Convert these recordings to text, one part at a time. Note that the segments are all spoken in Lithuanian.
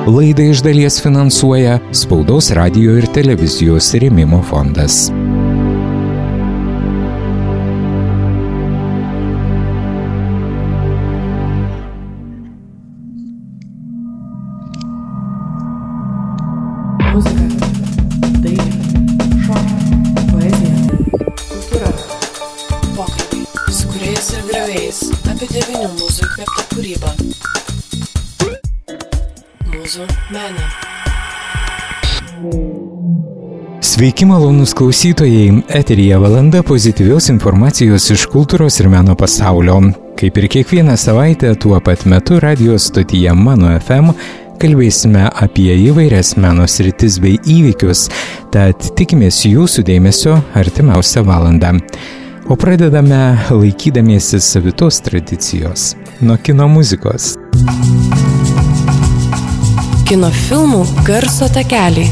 Laidą iš dalies finansuoja Spaudos, radijo ir televizijos rėmimo fondas. Muzika, dailė, šokiai, poezija, kultūra. Pokalbiai su kūrėjais ir griovėjais apie 9 mūzų įkvėptą kūrybą. Mūzų menė. Sveiki, malonūs klausytojai, eteryje valanda pozityvios informacijos iš kultūros ir meno pasaulio. Kaip ir kiekvieną savaitę, tuo pat metu radio stotyje Mano FM kalbėsime apie įvairias meno sritis bei įvykius, tad tikimės jūsų dėmesio artimiausią valandą. O pradedame laikydamiesi savitos tradicijos nuo kino muzikos. Kino filmų garso takeliai.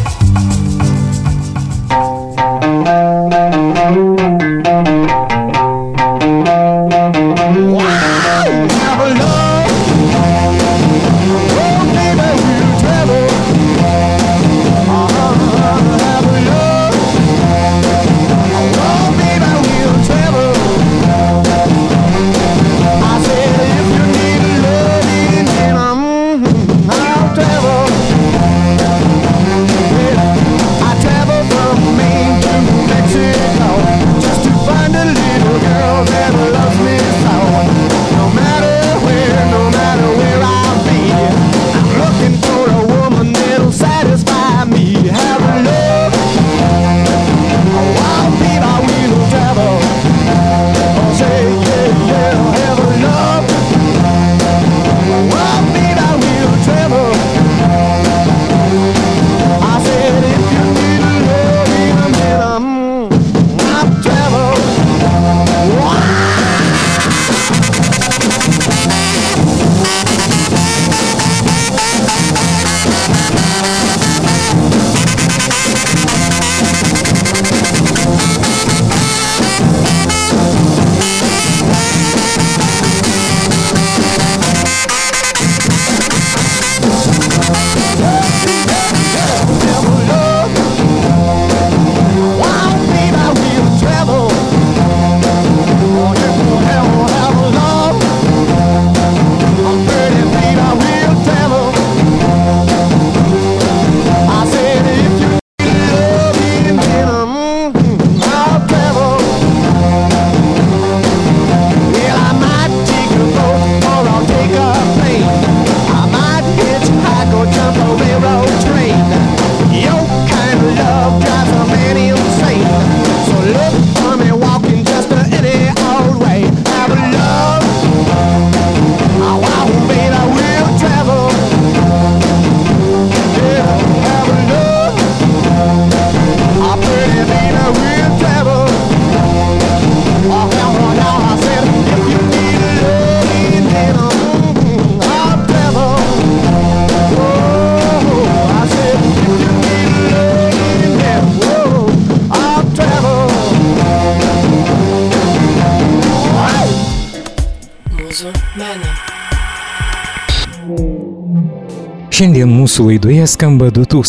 Šiandien mūsų laidoje skamba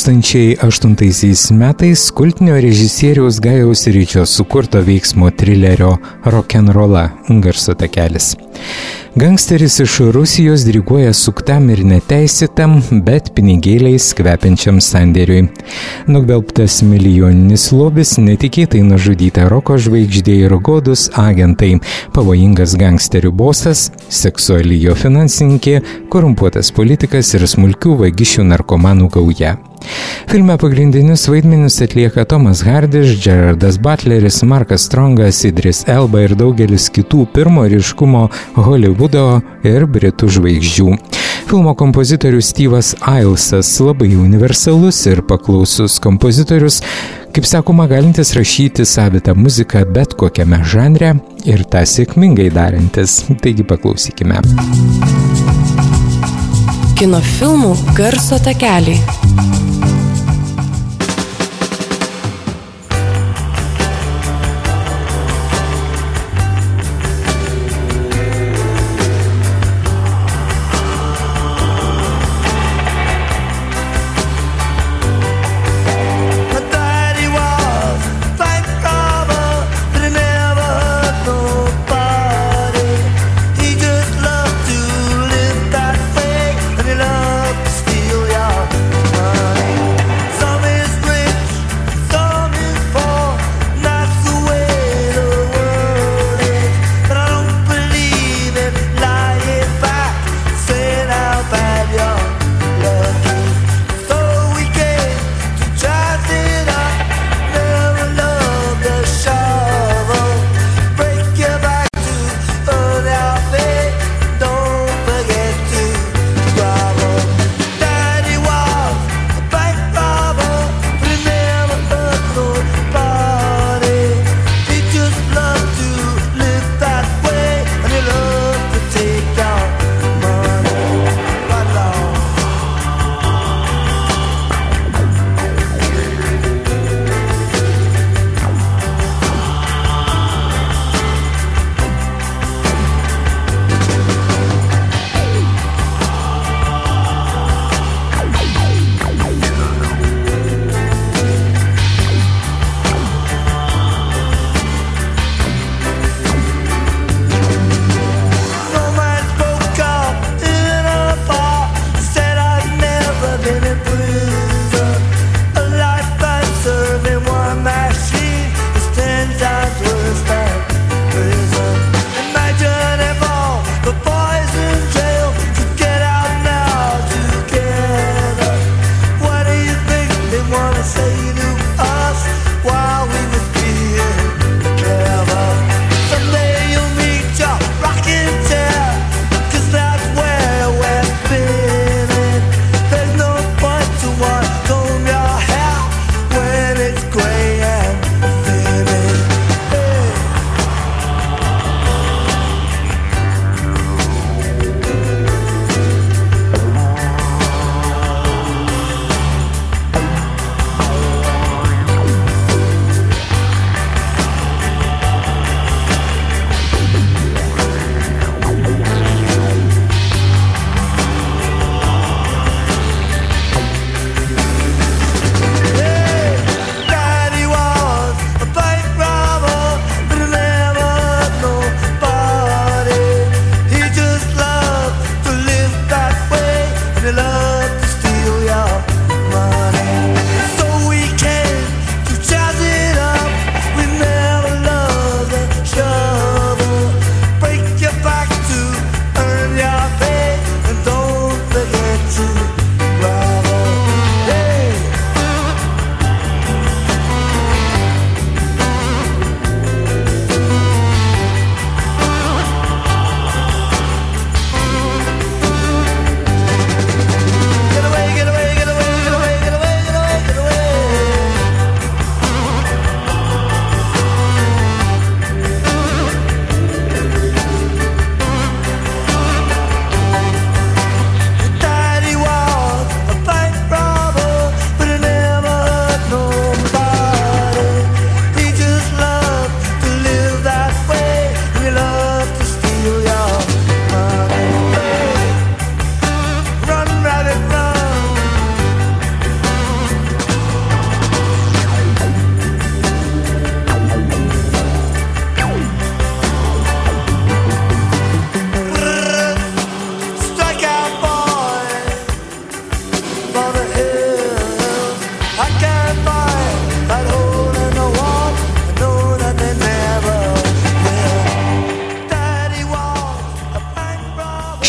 2008 metais kultinio režisieriaus Gajaus Ričio sukurto veiksmo trilerio Rokenrola garso takelis. Gangsteris iš Rusijos diriguoja suktam ir neteisėtam, bet pinigėliais kvepiančiam sandėriui. Nugvelbtas milijoninis lobis, netikėtai nužudyta roko žvaigždė ir godus agentai, pavojingas gangsterių bosas, seksuali jo finansininkė, korumpuotas politikas ir smulkių vagišių narkomanų gauja. Filme pagrindinius vaidmenis atlieka Tomas Hardis, Gerardas Butleris, Markas Strongas, Idris Elba ir daugelis kitų pirmo ryškumo Hollywoodo ir britų žvaigždžių. Filmo kompozitorius Steve'as Ailsas labai universalus ir paklausus kompozitorius, kaip sakoma, galintis rašyti savitą muziką bet kokiame žanre ir tą sėkmingai darantis. Taigi paklausykime. Kino filmų garso takeliai.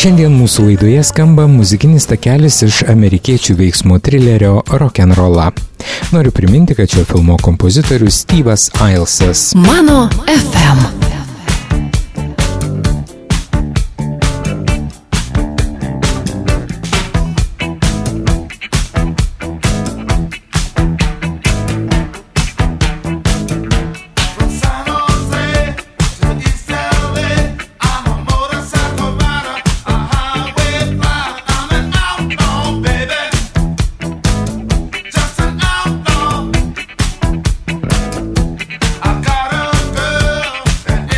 Šiandien mūsų laidoje skamba muzikinis takelis iš amerikiečių veiksmo trilerio Rock'n'Rolla. Noriu priminti, kad šio filmo kompozitorius Steve'as Ailsas. Mano FM. I got a girl.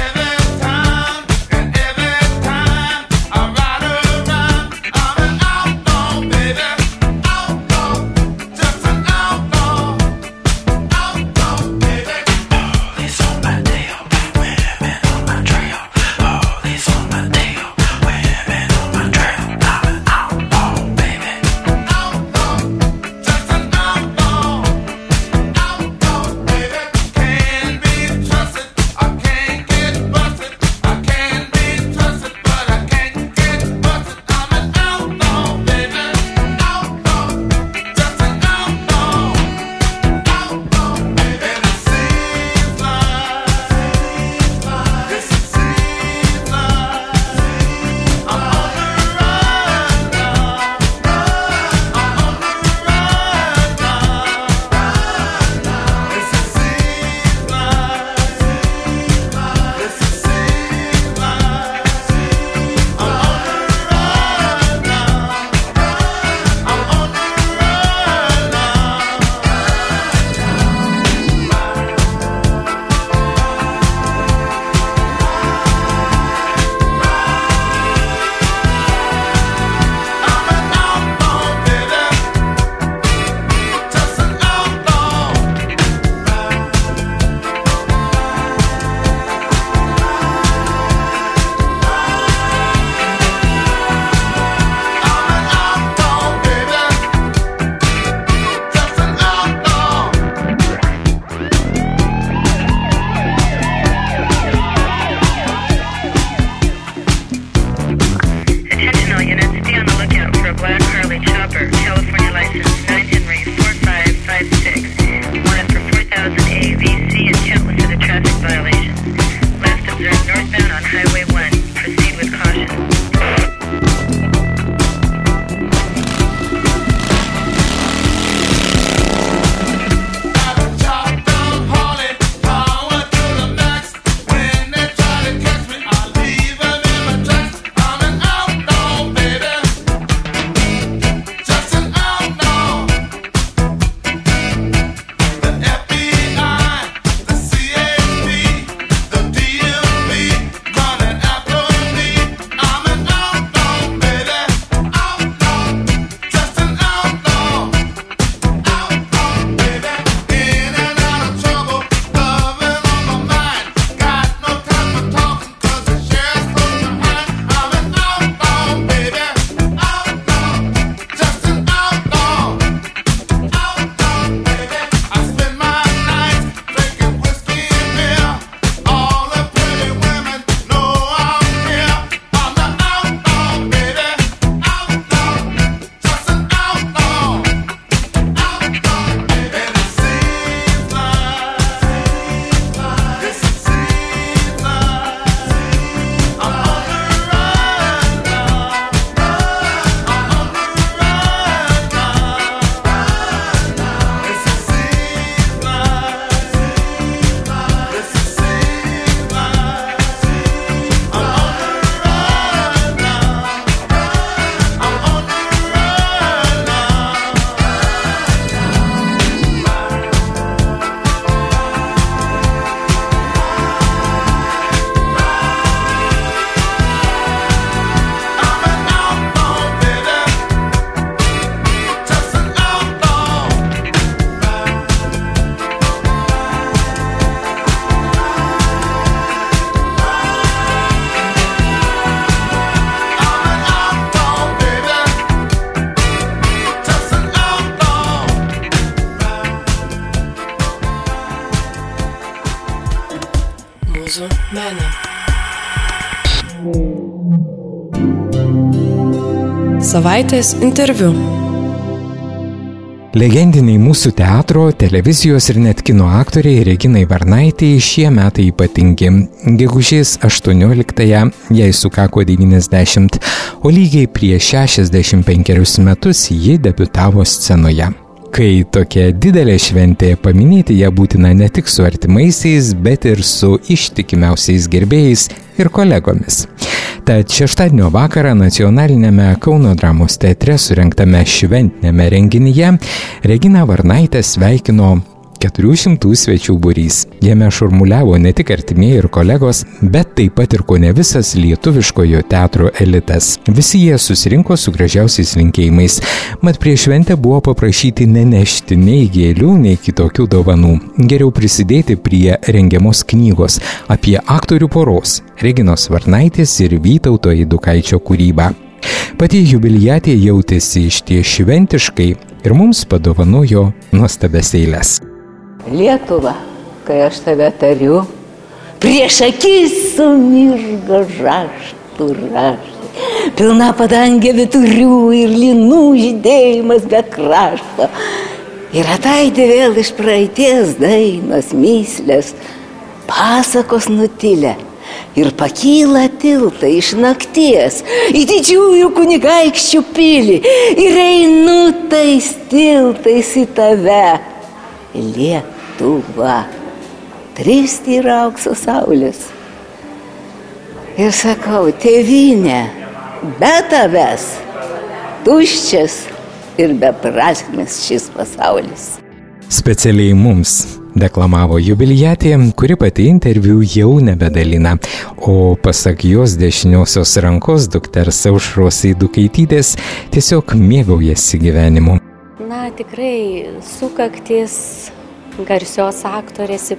Savaitės interviu. Legendiniai mūsų teatro, televizijos ir net kino aktoriai Reginai Varnaitei šie metai ypatingi. Gegužės 18-ąją jai sukako 90, o lygiai prieš 65 metus ji debiutavo scenoje. Kai tokia didelė šventė, paminėti ją būtina ne tik su artimaisiais, bet ir su ištikimiausiais gerbėjais ir kolegomis. Tad šeštadienio vakarą nacionalinėme Kauno dramos teatre surengtame šventinėme renginyje Reginą Varnaitę sveikino 400 svečių būrys. Jame šurmuliavo ne tik artimieji ir kolegos, bet taip pat ir kone visas lietuviškojo teatro elitas. Visi jie susirinko su gražiausiais linkėjimais. Mat prieš šventę buvo paprašyti nenešti nei gėlių, nei kitokių dovanų. Geriau prisidėti prie rengiamos knygos apie aktorių poros Reginos Varnaitės ir Vytauto Eidukaičio kūrybą. Pati jubiliatė jautėsi išties šventiškai ir mums padovanojo nuostabias eiles. Lietuva, kai aš tave tariu, prieš akis sumirga raštų raštai, pilna padangė vyturių ir linų žydėjimas be krašto. Ir ataidė vėl iš praeities dainos myslės, pasakos nutilę. Ir pakyla tiltai iš nakties į didžiųjų kunigaikščių pilį ir einu tais tiltais į tave. Lietuva, 3 tyra aukso saulės. Ir sakau, tėvynė, be tavęs, tuščias ir beprasmis šis pasaulis. Specialiai mums deklamavo jubiliatė, kuri pati interviu jau nebedalina, o pasak jos dešiniosios rankos dukters Aušros Eidukaitytės tiesiog mėgaujasi gyvenimu. Na, tikrai sukaktis garsios aktorės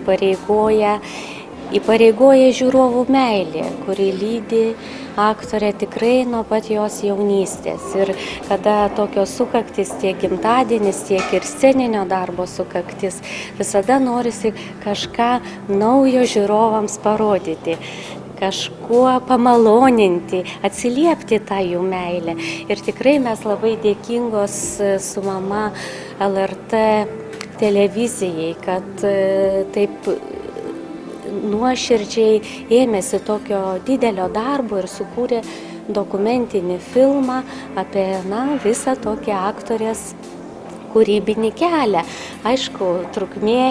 įpareigoja žiūrovų meilė, kuri lydi aktorę tikrai nuo pat jos jaunystės. Ir kada tokios sukaktis, tiek gimtadienis, tiek ir sceninio darbo sukaktis, visada norisi kažką naujo žiūrovams parodyti, kažkuo pamaloninti, atsiliepti tą jų meilę. Ir tikrai mes labai dėkingos su mama LRT televizijai, kad taip nuoširdžiai ėmėsi tokio didelio darbo ir sukūrė dokumentinį filmą apie visą tokį aktorės kūrybinį kelią. Aišku, trukmė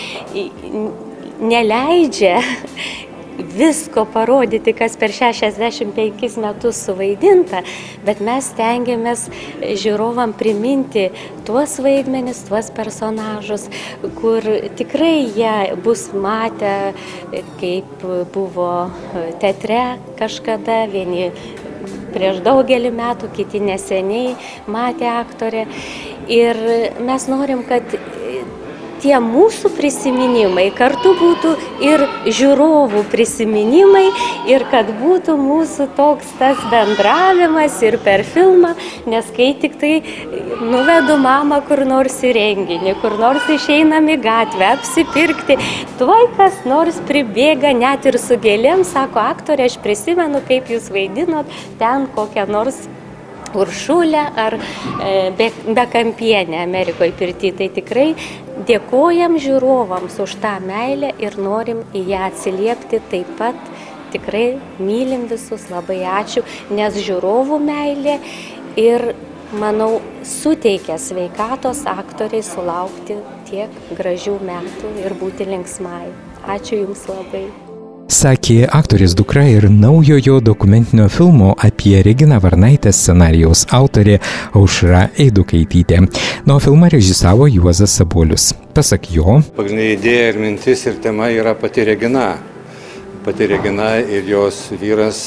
neleidžia visko parodyti, kas per 65 metus suvaidinta, bet mes stengiamės žiūrovam priminti tuos vaidmenis, tuos personažus, kur tikrai jie bus matę, kaip buvo teatre kažkada, vieni prieš daugelį metų, kiti neseniai matė aktorę. Ir mes norim, kad tie mūsų prisiminimai kartu būtų ir žiūrovų prisiminimai ir kad būtų mūsų toks tas bendravimas ir per filmą, nes kai tik tai nuvedu mamą kur nors į renginį, kur nors išeinam į gatvę apsipirkti, tuoj kas nors pribėga net ir su gėlėm, sako, aktorė, aš prisimenu, kaip jūs vaidinot ten kokią nors Uršulę ar Bekampienę Amerikoje pirty. Tai tikrai dėkojam žiūrovams už tą meilę ir norim į ją atsiliepti taip pat. Tikrai mylim visus, labai ačiū, nes žiūrovų meilė ir, manau, suteikia sveikatos aktoriai sulaukti tiek gražių metų ir būti linksmai. Ačiū Jums labai. Sakė aktorės dukra ir naujojo dokumentinio filmo apie Reginą Varnaitę scenarijaus autorė Aušra Eidukaitytė. Nuo filmą režisavo Juozas Sabolius. Pasak jo, pagrindinė idėja ir mintis ir tema yra pati Regina. Pati Regina ir jos vyras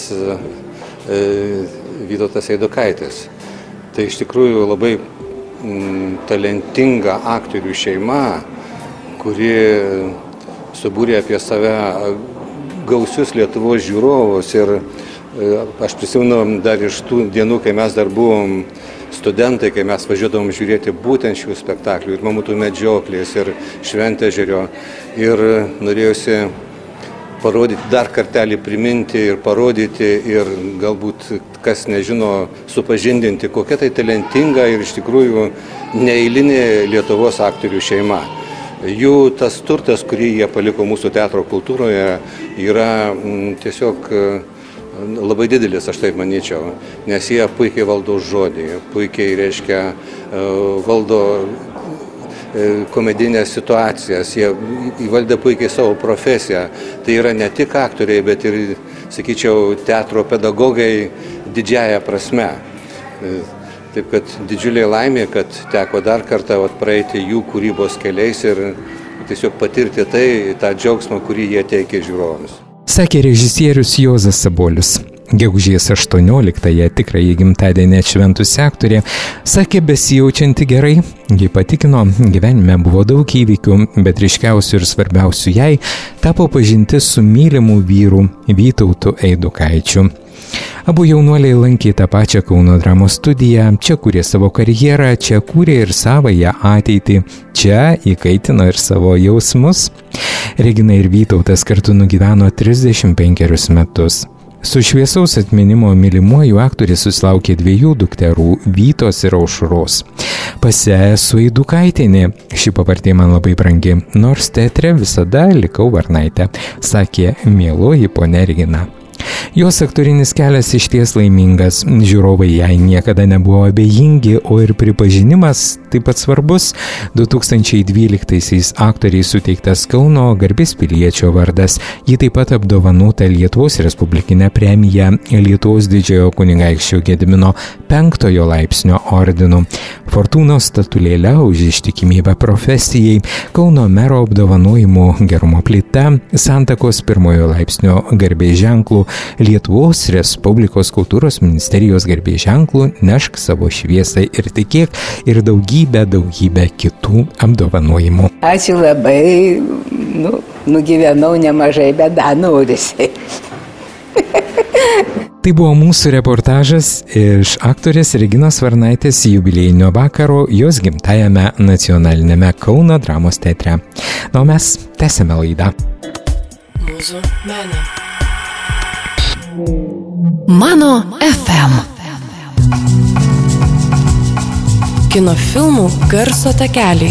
Vytautas Eidukaitis. Tai iš tikrųjų labai talentinga aktorių šeima, kuri subūrė apie save gausius Lietuvos žiūrovus. Ir aš prisimenu dar iš tų dienų, kai mes dar buvom studentai, kai mes važiuodavom žiūrėti būtent šių spektaklių ir Mamutų medžioklės ir Šventežerio. Ir norėjusi parodyti, dar kartelį priminti ir parodyti ir galbūt, kas nežino, supažindinti, kokia tai talentinga ir iš tikrųjų neeilinė Lietuvos aktorių šeima. Jų tas turtas, kurį jie paliko mūsų teatro kultūroje, yra tiesiog labai didelis, aš taip manyčiau, nes jie puikiai valdo žodį, puikiai, reiškia, valdo komedinės situacijas, jie įvaldė puikiai savo profesiją. Tai yra ne tik aktoriai, bet ir, sakyčiau, teatro pedagogai didžiąja prasme. Taip kad didžiulė laimė, kad teko dar kartą praeiti jų kūrybos keliais ir tiesiog patirti tą džiaugsmą, kurį jie teikia žiūrovams. Sakė režisierius Juozas Sabolius. Gegužės 18-ąją tikrąjį gimtadienį atšventusi aktorė sakė besijaučianti gerai. Ji patikino, gyvenime buvo daug įvykių, bet ryškiausių ir svarbiausių jai tapo pažintis su mylimu vyru Vytautu Eidukaičiu. Abu jaunuoliai lankė tą pačią Kauno dramos studiją, čia kūrė savo karjerą, čia kūrė ir savąją ateitį, čia įkaitino ir savo jausmus. Regina ir Vytautas kartu nugyveno 35 metus. Su šviesaus atminimo mylimuoju aktorius susilaukė 2 dukterų Vytos ir Aušros. Pase esu Eidukaitienė, ši pavardė man labai brangi, nors teatre visada likau Varnaitė, sakė mieloji ponia Regina. Jos aktorinis kelias išties laimingas, žiūrovai jai niekada nebuvo abejingi, o ir pripažinimas taip pat svarbus. 2012-aisiais aktoriai suteiktas Kauno garbės piliečio vardas, ji taip pat apdovanota Lietuvos Respublikinė premija Lietuvos didžiojo kunigaikščio Gedimino 5-ojo laipsnio ordinu, Fortūnos statulėle už ištikimybę profesijai, Kauno mero apdovanojimų Gerumo plyta, Santakos 1-ojo laipsnio garbės ženklų, Lietuvos Respublikos kultūros ministerijos garbės ženklų Nešk savo šviesai ir tikėk ir daugybę kitų apdovanojimų. Ačiū labai, nugyvenau nemažai, bet dar norisi. Tai buvo mūsų reportažas iš aktorės Reginos Varnaitės jubiliejinio vakaro jos gimtajame nacionalinėme Kauno dramos teatre. Na, o mes tęsime laidą. Mūsų menė. Mano FM. Kino filmų garso takeliai.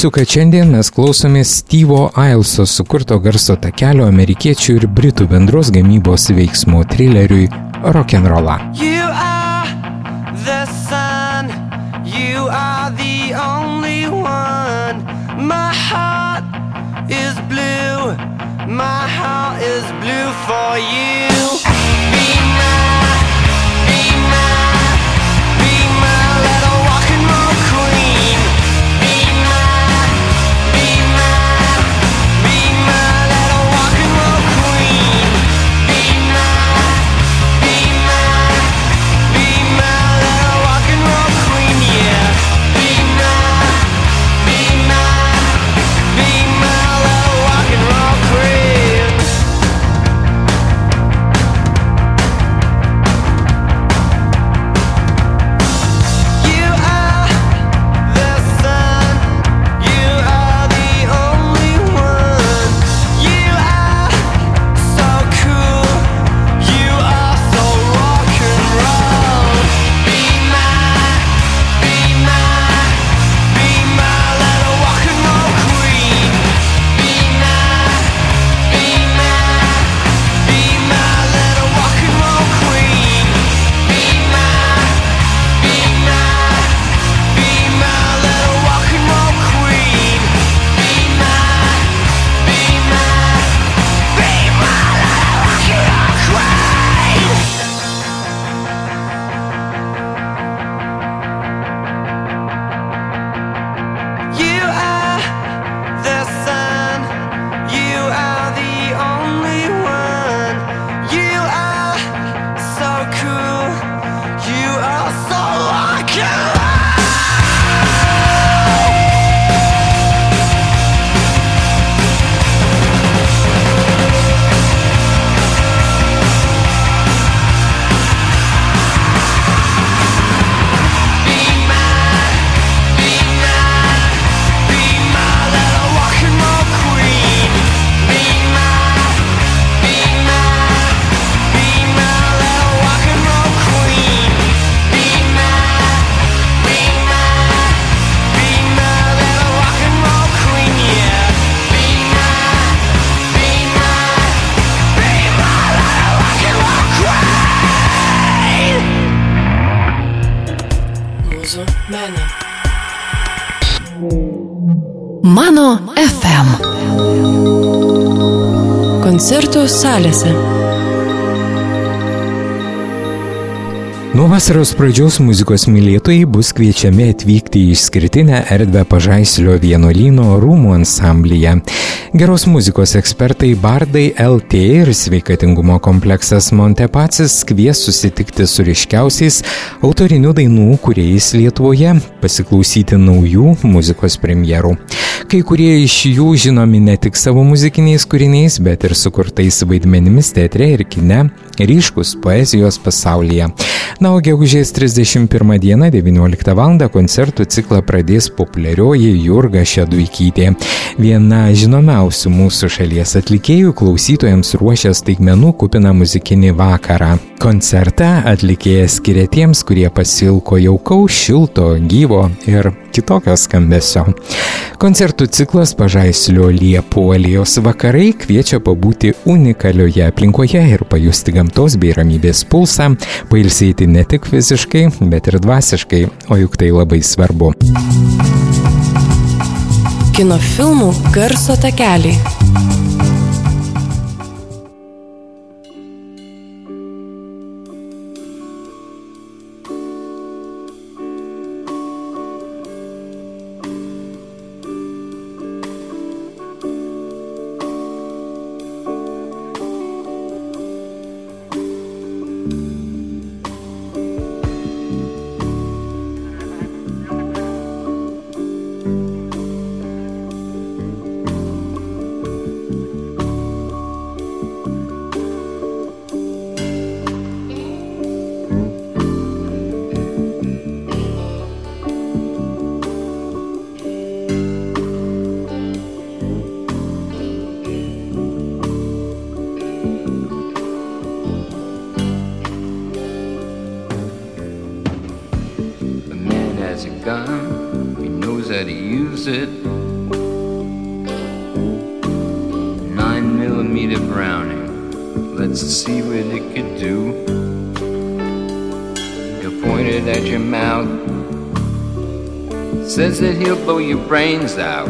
Priminsiu, kad šiandien mes klausomės Steve'o Ailso sukurto garso takelio amerikiečių ir britų bendros gamybos veiksmo trileriui Rock'n'Rolla. You are the sun, you are the only one. My heart is blue, my heart is blue for you. Be my little rock and roll queen. Be my little rock and roll queen. Be my little rock and roll queen, yeah. Be my little rock and roll queen. You are the sun, you are the only one. You are so cool, you are so rock and roll. Be my little rock and roll queen. Be my little rock and roll queen. Be my little rock and roll queen. Be my little rock and roll queen. You are the sun, you are the only one. You are so cool, you are so rock and roll. Be my little rock and roll queen. Be my little rock and roll queen. Be my little rock and roll queen, yeah. Be my little rock and roll queen. Mūsų menė. Mano FM. Koncertų salėse. Nuo vasaros pradžios muzikos mylėtojai bus kviečiami atvykti į išskirtinę erdvę Pažaislio vienuolyno rūmų ansamblyje. Geros muzikos ekspertai Bardai LT ir sveikatingumo kompleksas Montepacis kvies susitikti su ryškiausiais autorinių dainų kūrėjais Lietuvoje, pasiklausyti naujų muzikos premjerų. Kai kurie iš jų žinomi ne tik savo muzikiniais kūriniais, bet ir sukurtais vaidmenimis teatre ir kine, ryškus poezijos pasaulyje. Na, o gegužės 31 dieną 19 val. Koncertų ciklą pradės populiarioji Jurga Šeduikytė. Viena žinomiausių mūsų šalies atlikėjų klausytojams ruošia staigmenų kupiną muzikinį vakarą. Koncertą atlikėja skiria tiems, kurie pasilko jaukaus, šilto, gyvo ir kitokio skambesio. Koncertų ciklas Pažaislio Liepų alėjos vakarai kviečia pabūti unikalioje aplinkoje ir pajusti gamtos bei ramybės pulsą, pailsėti ne tik fiziškai, bet ir dvasiškai, o juk tai labai svarbu. Kino filmų garso takeliai. has a gun, he knows how to use it. a Browning. Let's see what it could do. You pointed at your mouth. Says that he'll blow your brains out.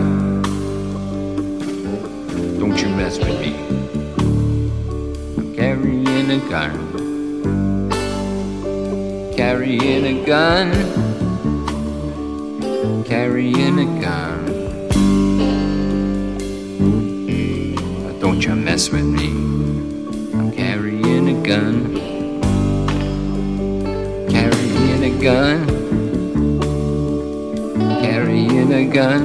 Don't you mess with me. I'm carrying a gun. Carrying a gun. Carrying a gun. Don't you mess with me. I'm carrying a gun. Carrying a gun. Carrying a gun.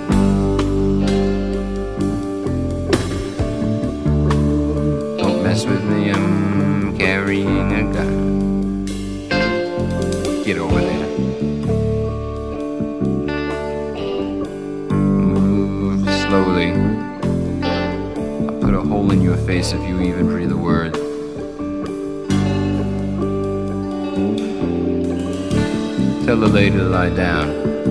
Don't mess with me, I'm carrying a gun. Get over there. Move slowly. I'll put a hole in your face if you even breathe a word. Tell the lady to lie down.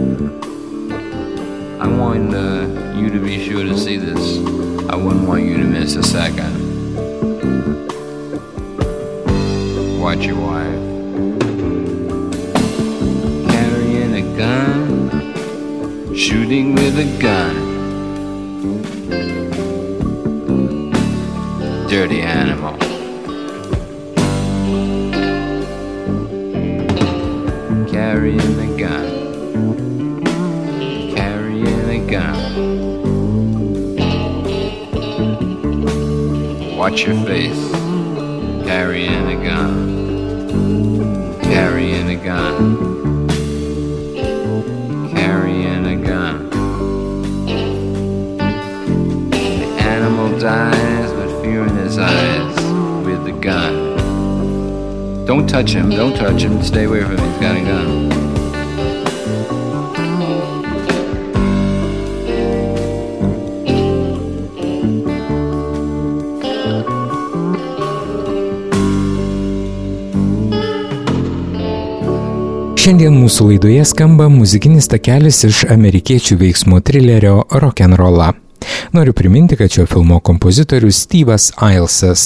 I want you to be sure to see this. I wouldn't want you to miss a second. Watch your wife. Carrying a gun. Shooting with a gun. Dirty animal. Carrying a gun. Carrying a gun. Watch your face. Carrying a gun. Carrying a gun. Carrying a gun. The animal dies with fear in his eyes with the gun. Don't touch him, don't touch him, stay away from him, he's got a gun. Šiandien mūsų laidoje skamba muzikinis takelis iš amerikiečių veiksmo trilerio Rock'n'Rolla. Noriu priminti, kad šio filmo kompozitorius Steve'as Ailsas.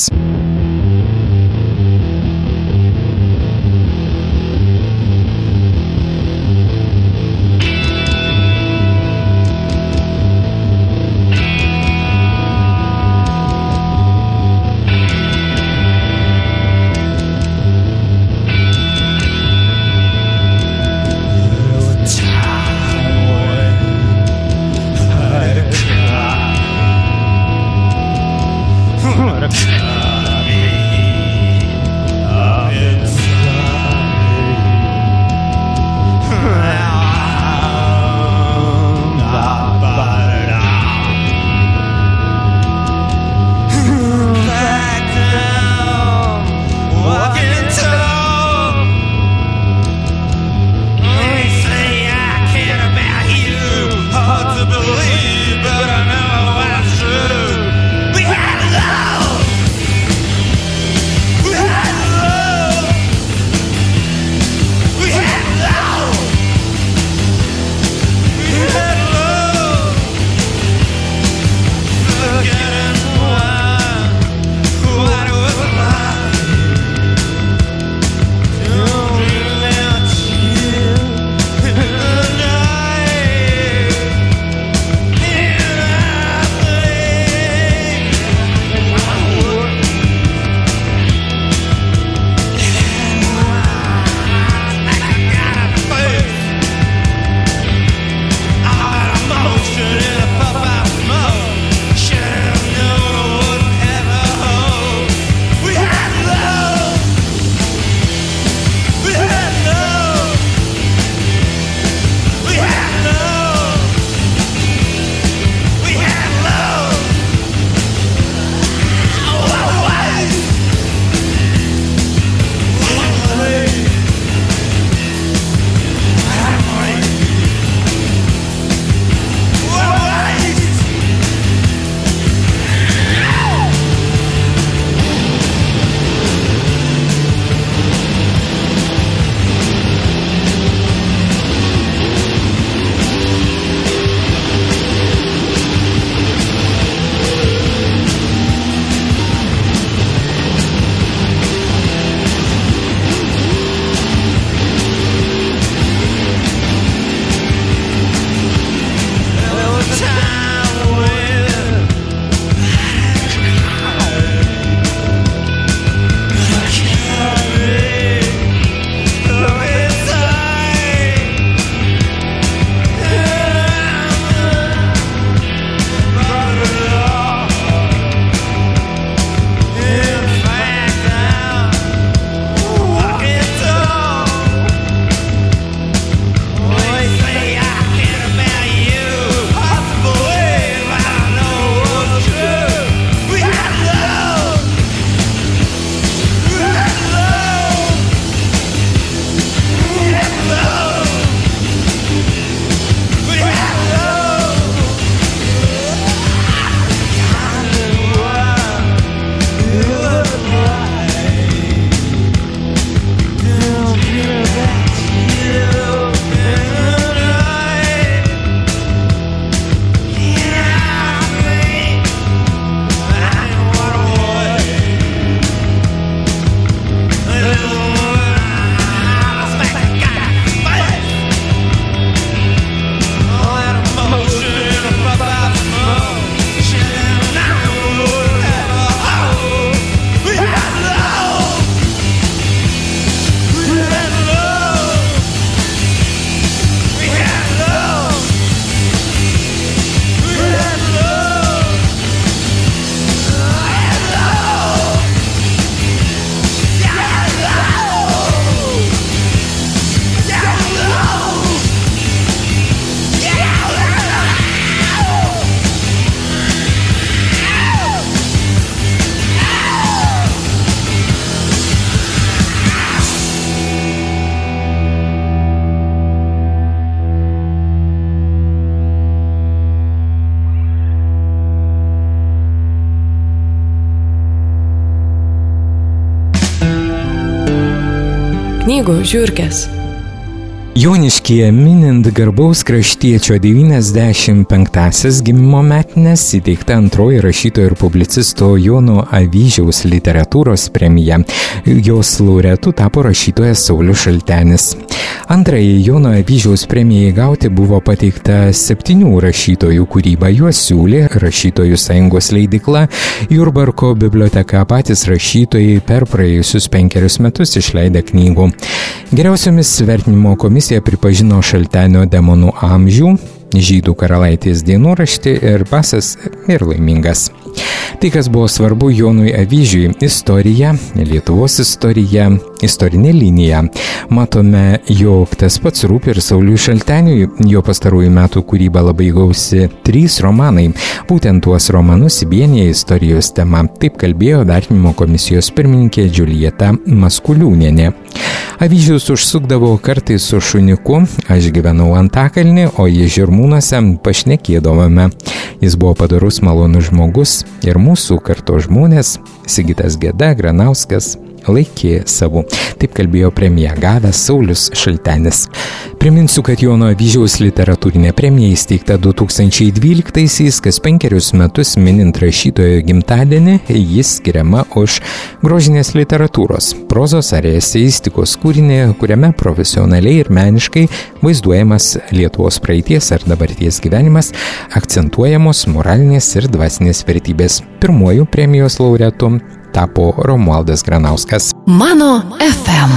Knygų žiurkės. Joniškyje minint garbaus kraštiečio 95-asias gimimo metines įteikta antroji rašytojo ir publicisto Jono Avyžiaus literatūros premija. Jos laureatu tapo rašytojas Saulius Šaltenis. Antrąjį Jono Avyžiaus premijai gauti buvo pateikta 7 rašytojų kūryba. Juos siūlė Rašytojų sąjungos leidykla, Jurbarko biblioteka, patys rašytojai per praėjusius 5 metus išleidę knygų. Geriausiomis vertinimo komisija pripažino Šaltenio Demonų amžių, Žydų karalaitės dienoraštį ir Basas ir laimingas. Tai, kas buvo svarbu Jonui Avyžiui – istorija, Lietuvos istorija, istorinė linija. Matome, jog tas pats rūpi ir Sauliui Šalteniui. Jo pastarųjų metų kūryba labai gausi 3 romanai. Būtent tuos romanus vienija istorijos tema. Taip kalbėjo vertinimo komisijos pirmininkė Džiuljeta Maskuliūnienė. Avyžius užsukdavo kartais su šuniku, aš gyvenau Antakalnį, o jie Žirmūnuose, pašnekėdavome. Jis buvo padorus, malonus žmogus ir mūsų kartos žmonės, Sigitas Geda, Granauskas, laikė savų. Taip kalbėjo premiją gavęs Saulius Šaltenis. Priminsiu, kad Jono Avyžiaus literatūrinė premija įsteigta 2012-aisiais, kas 5 metus minint rašytojo gimtadienį, jis skiriama už grožinės literatūros, prozos ar eseistikos kūrinį, kuriame profesionaliai ir meniškai vaizduojamas Lietuvos praeities ar dabarties gyvenimas, akcentuojamos moralinės ir dvasinės vertybės. Pirmuoju premijos laureatu tapo Romualdas Granauskas. Mano FM.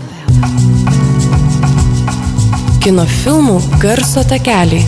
Kino filmų garso takeliai.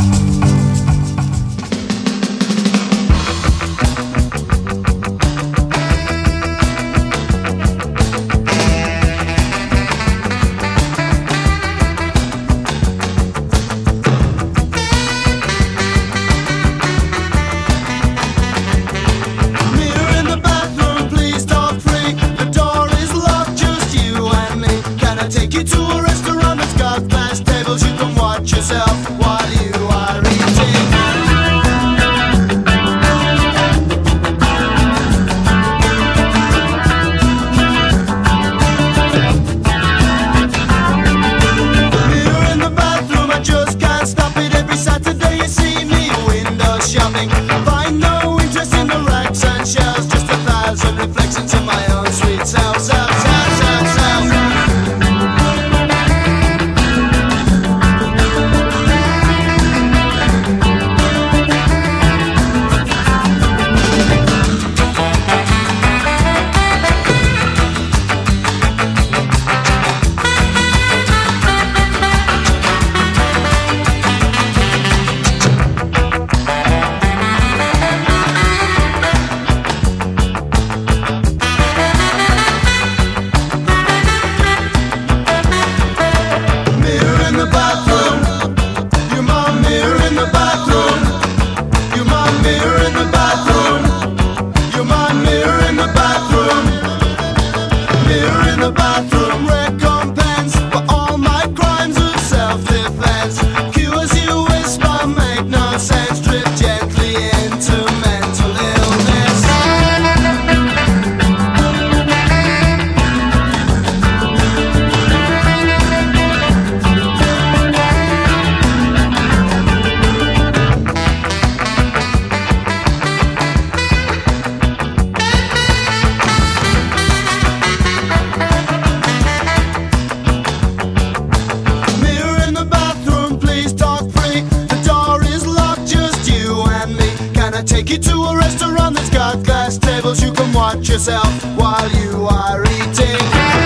Yourself while you are eating.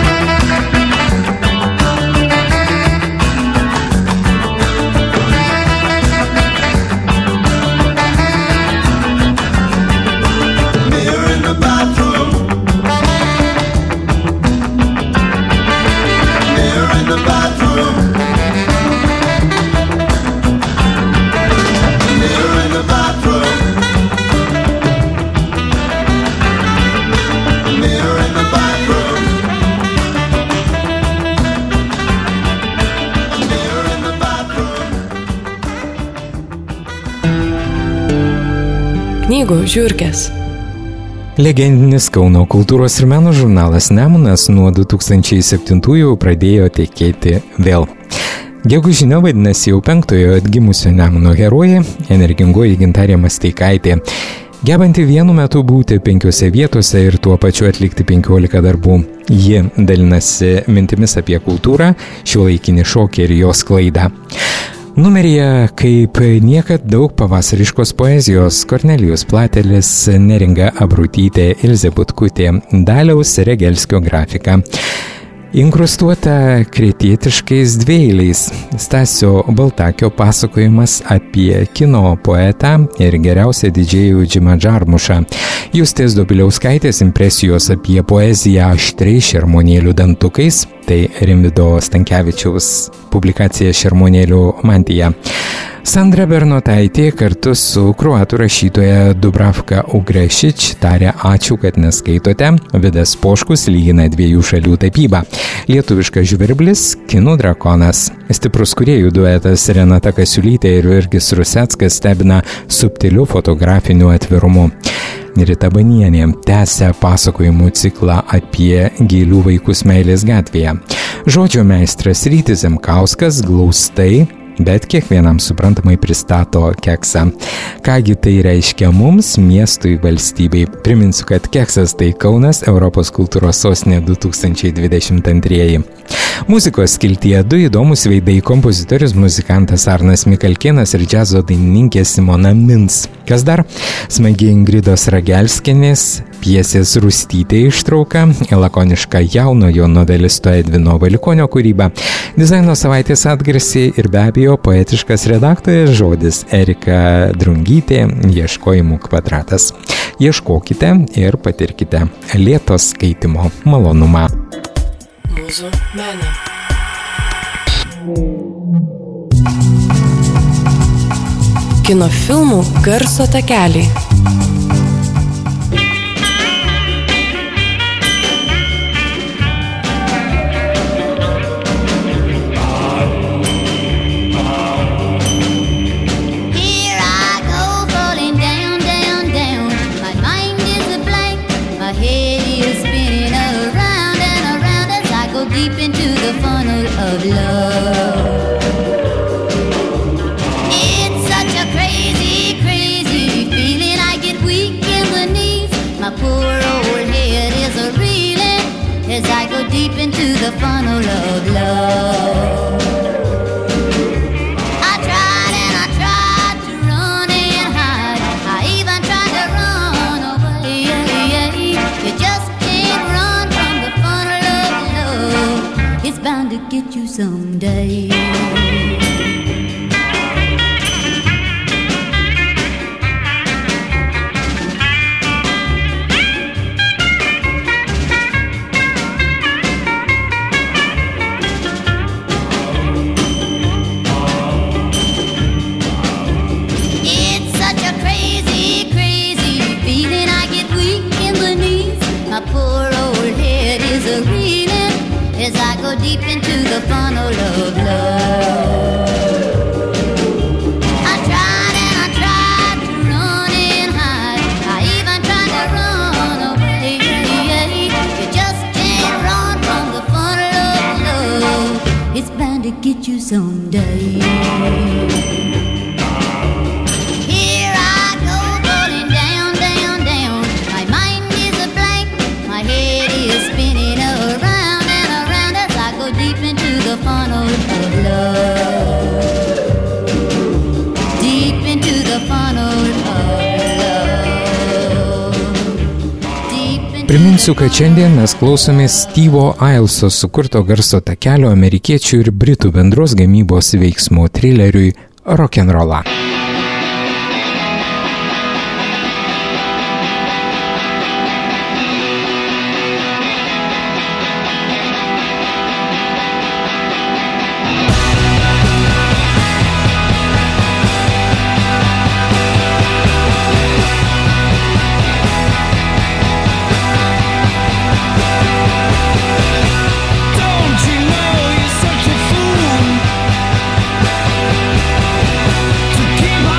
Mirror in the bathroom. Mirror in the bathroom. Mirror in the bathroom. Knygų žiurkės. Legendinis Kauno kultūros ir meno žurnalas Nemunas nuo 2007-ųjų pradėjo tekėti vėl. Gegužinė vadinasi jau 5-ojo atgimusio Nemuno herojė, energingoji Gintarė Masteikaitė, gebanti vienu metu būti 5 vietose ir tuo pačiu atlikti 15 darbų. Ji dalinasi mintimis apie kultūrą, šiuolaikinį šokį ir jos sklaidą. Numeryje kaip niekad daug pavasariškos poezijos: Kornelijus Platelis, Neringa Abrutytė, Ilzė Butkutė, Daliaus Regelskio grafika. Inkrustuota kretietiškais dvieiliais Stasio Baltakio pasakojimas apie kino poetą ir geriausią didžėjų Džimą Džarmušą. Justės Dobiliauskaitės impresijos apie poeziją aštriai šermonėlių dantukais, tai Rimvydo Stankevičiaus publikacija Šermonėlių mantija. Sandra Bernotaitė kartu su kruatų rašytoja Dubravka Ugrešič tarė ačiū, kad neskaitote. Vidas Poškus lygina 2 šalių tapybą. Lietuviškas žvirblis, kinų drakonas. Stiprus kūrėjų duetas Renata Kasiulytė ir Virgis Ruseckas stebina subtiliu fotografiniu atvirumu. Rita Banienė tęsia pasakojimų ciklą apie gėlių vaikus meilės gatvėje. Žodžio meistras Rytis Zemkauskas glaustai, bet kiekvienam suprantamai pristato keksą. Kągi tai reiškia mums, miestui, valstybei? Priminsiu, kad keksas tai Kaunas, Europos kultūros sostinė 2022. Muzikos skiltyje 2 įdomus veidai: kompozitorius muzikantas Arnas Mikalkėnas ir džiazo dainininkė Simona Mins. Kas dar? Smagi Ingridos Ragelskienės pjesės Rūstytė ištrauka, lakoniška jaunojo novelisto Edvino Valikonio kūryba, dizaino savaitės atgarsiai ir be abejo poetiškas redaktorės žodis Erika Drungytė, Ieškojimų kvadratas. Ieškokite ir patirkite lėto skaitimo malonumą. Mūsų menė. Kino filmų garso takeliai. Priminsiu, kad šiandien mes klausomės Steve'o Ailso sukurto garso takelio amerikiečių ir britų bendros gamybos veiksmo trileriui Rock'n'Rollą. Keep on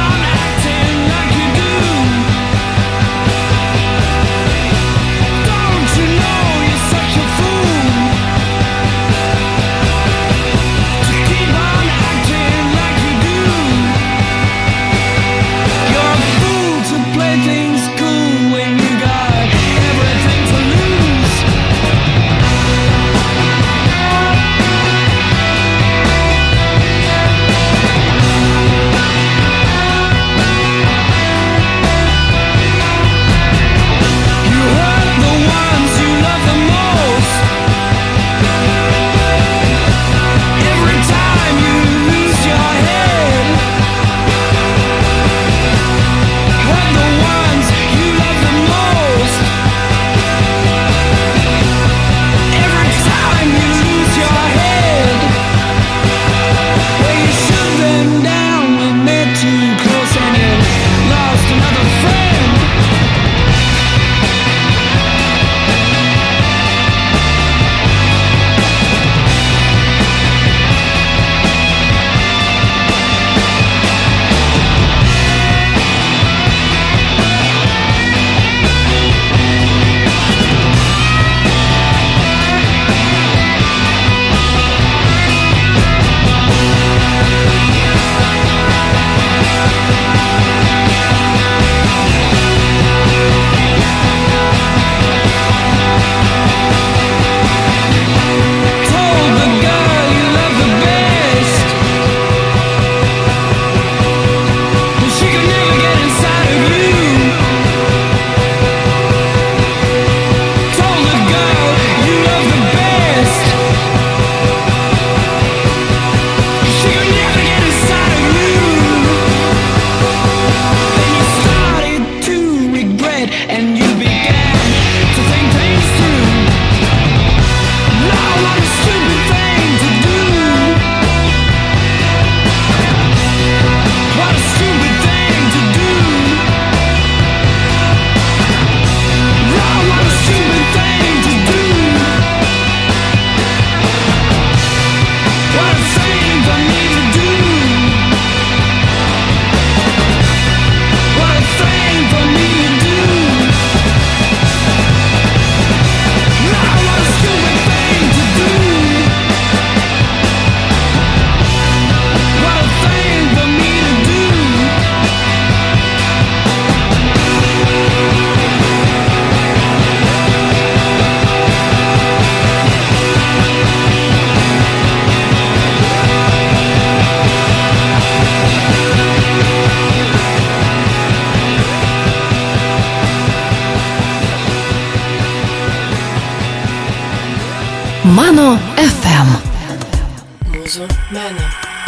Mano FM. Mūsų menė.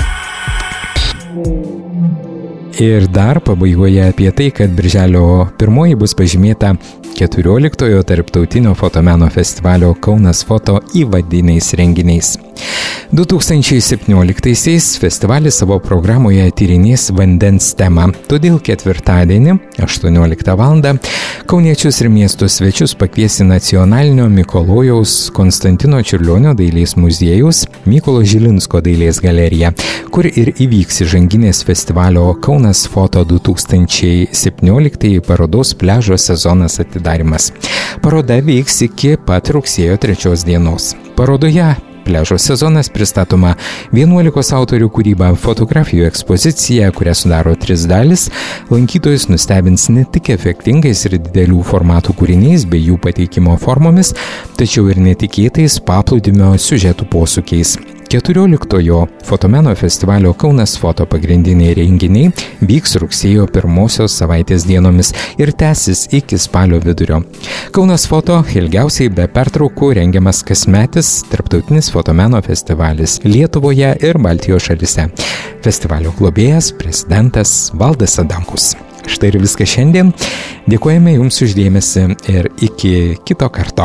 Ir dar pabaigoje apie tai, kad birželio 1 bus pažymėta 14-ojo tarptautinio fotomeno festivalio Kaunas foto įvadiniais renginiais. 2017-aisiais festivalis savo programoje tyrinės vandens temą, todėl ketvirtadienį 18 val. Kauniečius ir miesto svečius pakvies į Nacionalinio Mikalojaus Konstantino Čiurlionio dailės muziejus Mykolo Žilinsko dailės galeriją, kur ir įvyks įžanginės festivalio Kaunas foto 2017 parodos pliažo sezonas atidarymas. Paroda vyks iki pat rugsėjo 3 dienos. Parodoje pliažo sezonas pristatoma 11 autorių kūryba, fotografijų ekspozicija, kurią sudaro 3 dalis, lankytojus nustebins ne tik efektingais ir didelių formatų kūriniais bei jų pateikimo formomis, tačiau ir netikėtais paplūdimio siužetų posūkiais. 14-ojo fotomeno festivalio Kaunas foto pagrindiniai renginiai vyks rugsėjo 1 savaitės dienomis ir tęsis iki spalio vidurio. Kaunas foto ilgiausiai be pertraukų rengiamas kasmetis tarptautinis fotomeno festivalis Lietuvoje ir Baltijos šalyse. Festivalio globėjas prezidentas Valdas Adamkus. Štai ir viskas šiandien. Dėkojame Jums už dėmesį ir iki kito karto.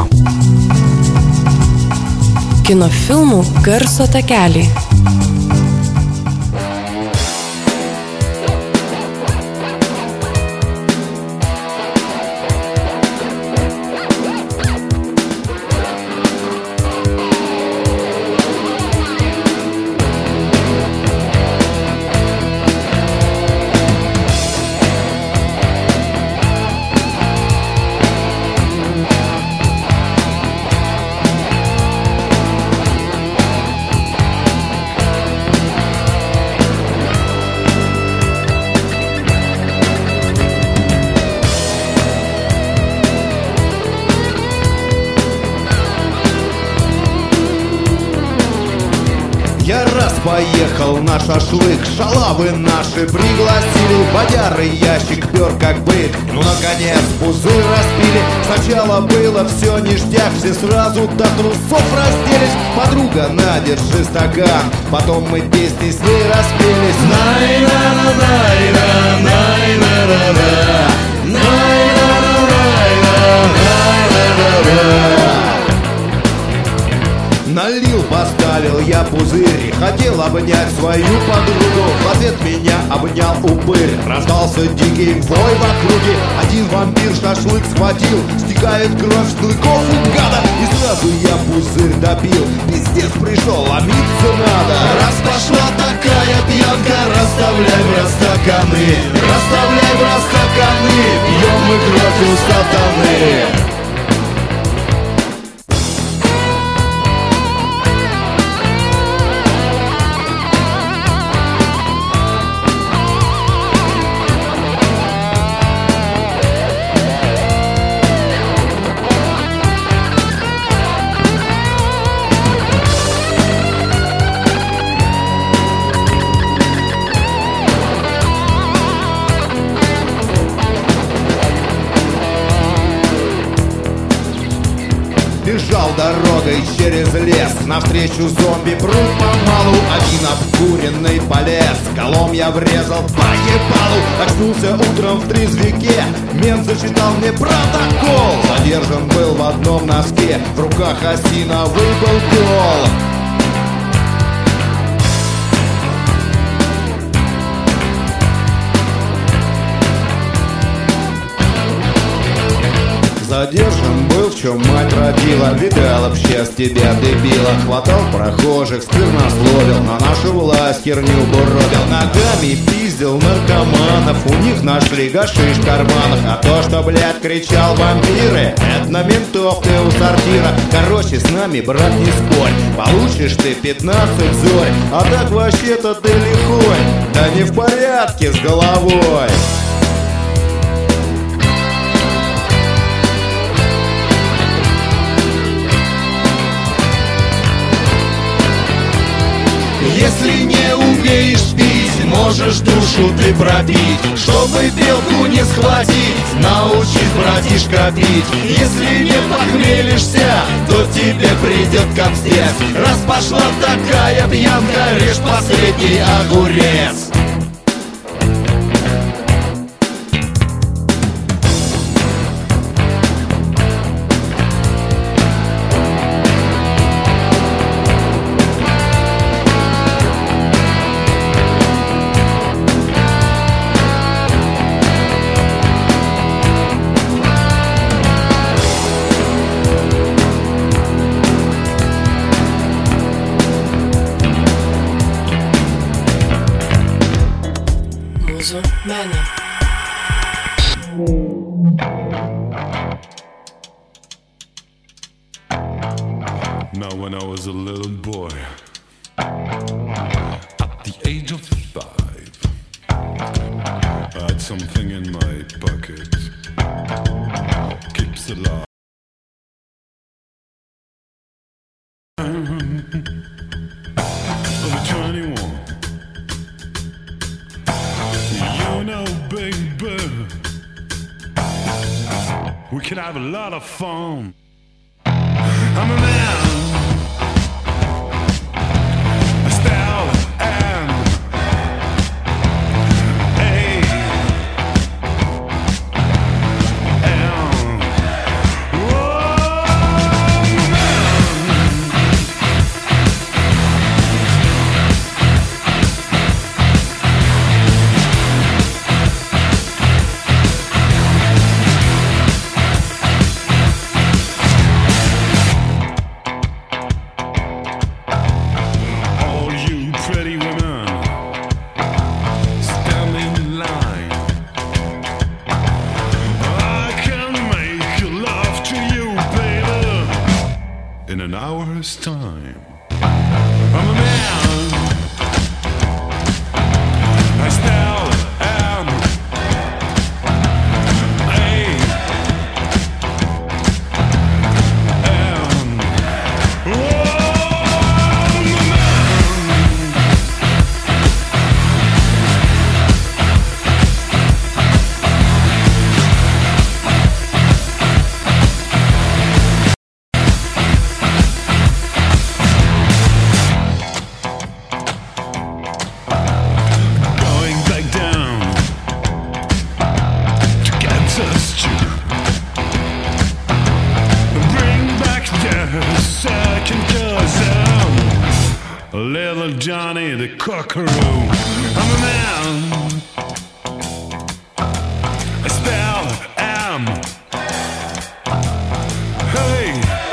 Kino filmų garso takeliai. Поехал на шашлык, шалавы наши пригласили, бодяры ящик пер как бык. Ну, наконец, пузырь распили. Сначала было все ништяк, все сразу до трусов разделись. Подруга, на, держи стакан. Потом мы песни с ней распелись. Налил, поставил я пузырь, хотел обнять свою подругу. В ответ меня обнял упырь. Раздался дикий вой в округе. Один вампир шашлык схватил, стекает кровь с клыков у гада. И сразу я пузырь допил. Пиздец пришел, ломиться надо. Раз пошла такая пьянка, расставляй в раз стаканы. Расставляй в раз стаканы, пьем мы кровь у сатаны. Бежал дорогой через лес, навстречу зомби прут помалу. Один обкуренный полез, колом я врезал по ебалу. Очнулся утром в трезвике, мент зачитал мне протокол. Задержан был в одном носке, в руках осиновый был кол. Задержан был, в чем мать родила. Видала б счастье тебя, дебила. Хватал прохожих, сквернословил, на нашу власть херню буродил. Ногами пиздил наркоманов, у них нашли гашиш в карманах. А то, что, блядь, кричал вампиры, это на ментов ты у сортира. Короче, с нами, брат, не спорь, получишь ты 15 зорь. А так вообще-то ты лихой, да не в порядке с головой. Если не умеешь пить, можешь душу ты пропить. Чтобы белку не схватить, научись, братишка, пить. Если не похмелишься, то тебе придет капздец. Раз пошла такая пьянка, режь последний огурец. Mena. Now when I was a little boy, at the age of 5, I had something in my pocket, keeps alive. Over 21. You know, baby, we can have a lot of fun. I'm a man, a style and in an hour's time. I'm a man, I still am Little Johnny the Cockaroo. I'm a man, I still am. Hey,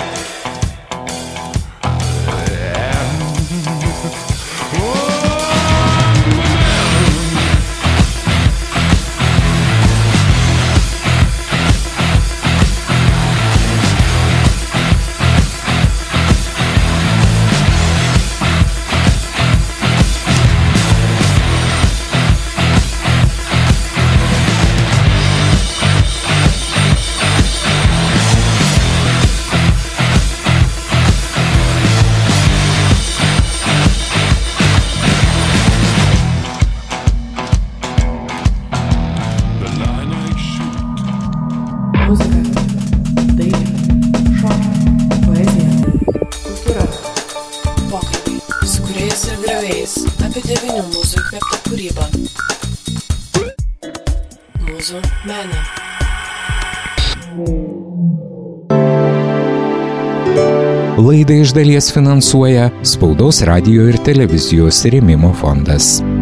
apie 9 mūzų įkvėptą kūrybą. Mūzų Mena. Laidą iš dalies finansuoja Spaudos, radijo ir televizijos rėmimo fondas.